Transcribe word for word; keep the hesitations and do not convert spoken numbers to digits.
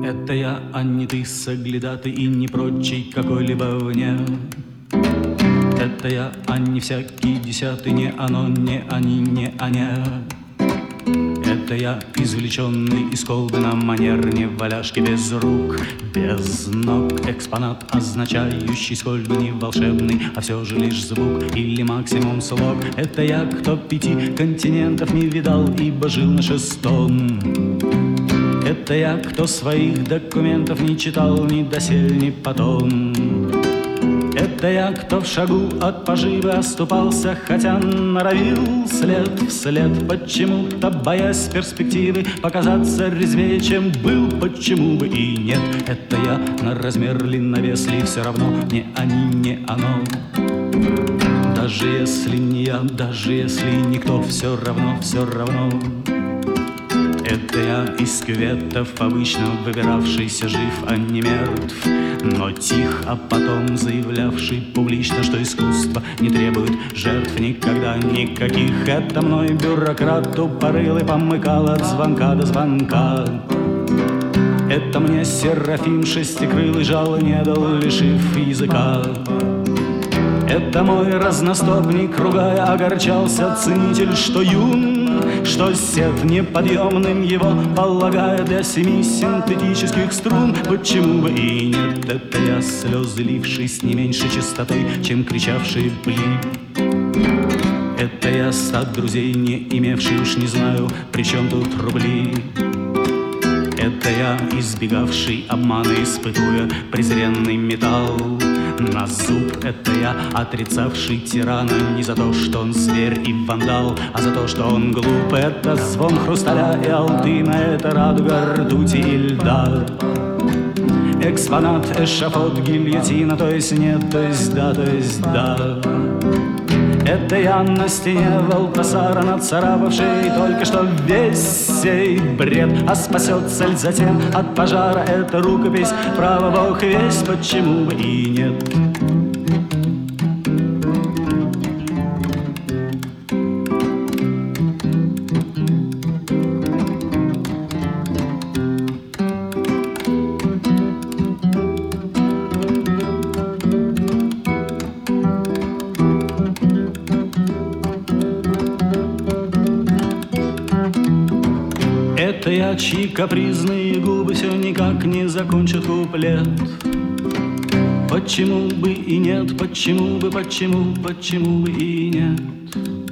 Это я, а не ты, соглядатый и не прочий какой-либо вне. Это я, а не всякий десятый, не оно, не они, не они. Это я, извлеченный из колбы на манер неваляшки без рук, без ног. Экспонат, означающий сколь бы не волшебный, а все же лишь звук или максимум слог. Это я, кто пяти континентов не видал, ибо жил на шестом. Это я, кто своих документов не читал ни досель, ни потом. Это я, кто в шагу от поживы оступался, хотя норовил след вслед, почему-то боясь перспективы показаться резвее, чем был, почему бы и нет. Это я на размер линновес ли все равно, не они, не оно. Даже если не я, даже если никто, все равно, все равно. Это я из кюветов, обычно выбиравшийся жив, а не мертв, но тих, а потом заявлявший публично, что искусство не требует жертв никогда никаких. Это мной бюрократ тупорылый помыкал от звонка до звонка. Это мне Серафим шестикрылый жало не дал, лишив языка. Это мой разностопник, ругая, огорчался ценитель, что юн, что сев неподъемным его полагая для семи синтетических струн. Почему бы и нет? Это я, слезы ливший с не меньшей частотой, чем кричавшие пли. Это я, стад друзей, не имевший, уж не знаю, при чем тут рубли. Это я, избегавший обмана, испытуя презренный металл на зуб. Это я, отрицавший тирана не за то, что он зверь и вандал, а за то, что он глуп. Это звон хрусталя и алтына, это радуга ртути и льда. Экспонат, эшафот, гильотина, то есть нет, то есть да, то есть да. Это я на стене Валтасара, нацарапавший только что весь сей бред. А спасется ль затем от пожара эта рукопись? Право бог весть, почему бы и нет. Это я, чьи капризные губы все никак не закончат куплет. Почему бы и нет, почему бы, почему, почему бы и нет.